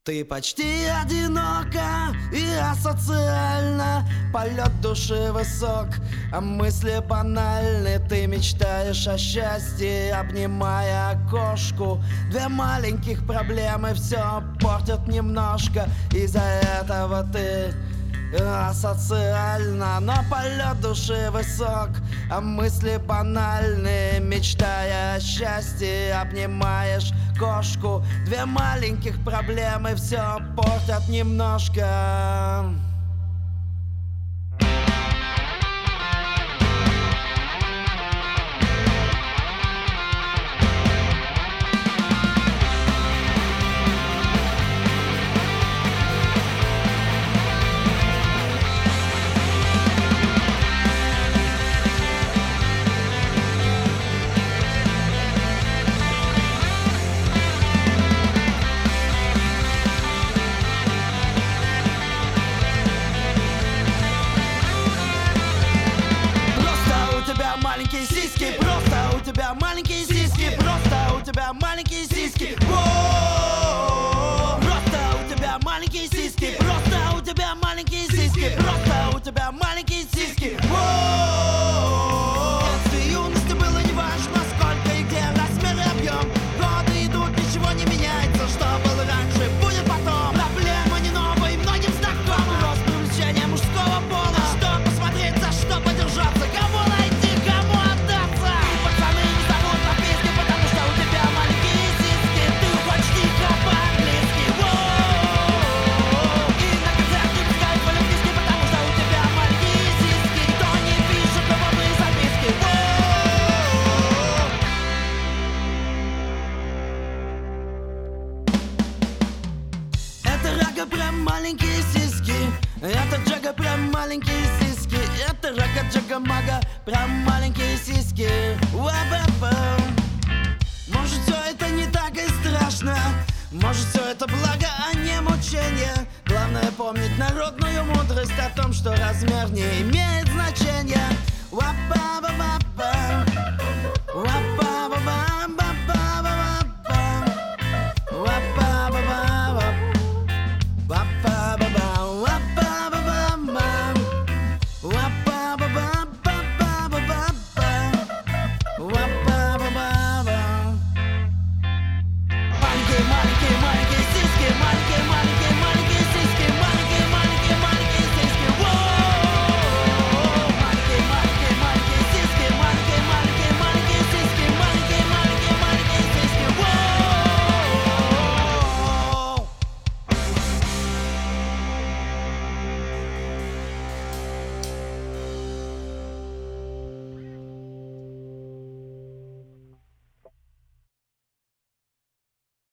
Ты почти одинока и асоциальна. Полет души высок, а мысли банальны. Ты мечтаешь о счастье, обнимая кошку. Две маленьких проблемы все портят немножко. Из-за этого ты асоциальна. Но полет души высок, а мысли банальны. Мечтая о счастье, обнимаешь кошку. Две маленьких проблемы все портят немножко. Маленькие сиськи, просто у тебя маленькие сиськи, просто у тебя маленькие сиськи. Просто у тебя маленькие сиськи, просто у тебя маленькие сиськи, просто у тебя маленькие сиськи. В детстве юности было неважно, сколько и где размер и объем. Годы идут, ничего не меняется, что было раньше, будет потом. Проблема не новая, многим знакома. Рост увлечения мужского пола, что посмотреть, за что подержаться, кого найти. Прям маленькие сиськи, это Джага, прям маленькие сиськи, это Рага, Джага, Мага, прям маленькие сиськи. Уа-ба-ба. Может, все это не так и страшно, может, все это благо, а не мучение. Главное помнить народную мудрость о том, что размер не имеет значения. Уа-ба-ба-ба-ба. Уа-ба.